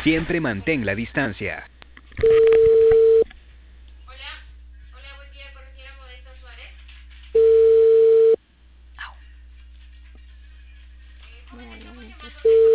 Siempre mantén la distancia. Hola, buen día, con la señora Modesta Suárez. En este momento no contesta.